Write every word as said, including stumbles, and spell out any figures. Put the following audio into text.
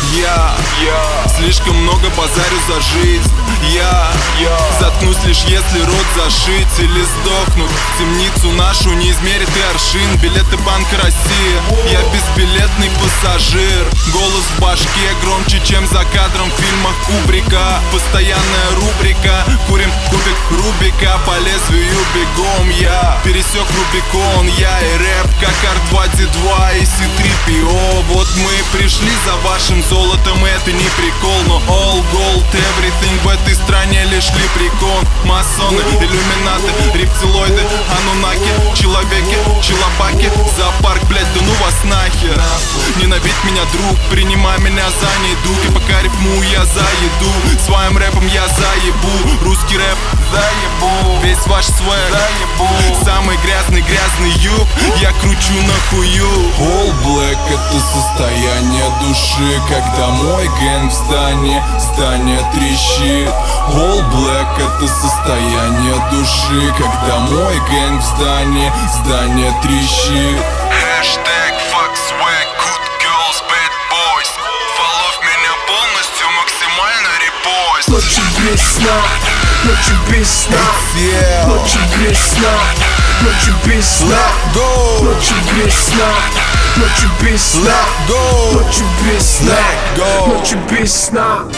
Я, я слишком много базарю за жизнь. Я, я заткнусь лишь если рот зашить или сдохнуть. Темницу нашу не измерит и аршин. Билеты Банк России, я безбилетный пассажир. Голос в башке громче, чем за кадром в фильмах Кубрика. Постоянная рубрика, курим кубик Рубика. По лезвию бегом я пересек Рубикон. Я и рэп, как ар два ди два и си три пи о. Вот мы пришли за вашим золотом, это не прикол. Но all gold, everything в этой стране лишь лепрекон. Масоны, иллюминаты, рептилоиды, анунаки, человеки, челобаки, зоопарк, блять, да ну вас нахер. Ненавидь меня, друг, принимай меня за недуг. И пока рифму я заеду, своим рэпом я заебу. Русский рэп заебу, весь ваш свэр заебу. Самый грязный, грязный юг, я кручу на хую. All black — это состояние души, когда мой гэнг в здании, здание трещит. All black — это состояние души, когда мой гэнг в здании, здание трещит. Хэштег fuck swag, good girls, bad boys. Follow меня полностью, максимально репост. Ночи без сна, ночи без сна, ночи без сна, ночи без сна, ночи без сна, ночи без сна, ночи без сна, ночи без сна.